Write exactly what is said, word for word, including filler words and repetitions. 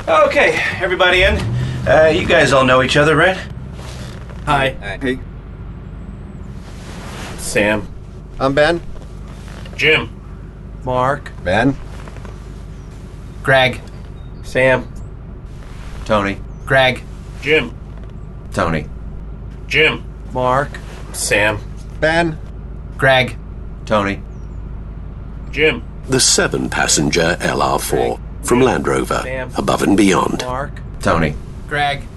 Okay, everybody in. Uh, you guys all know each other, right? Hi. Hey. Sam. I'm Ben. Jim. Mark. Ben. Greg. Sam. Tony. Greg. Jim. Tony. Jim. Mark. Sam. Ben. Greg. Tony. Jim. The seven-passenger L R four from Land Rover, Sam. above and beyond. Mark. Tony. Greg.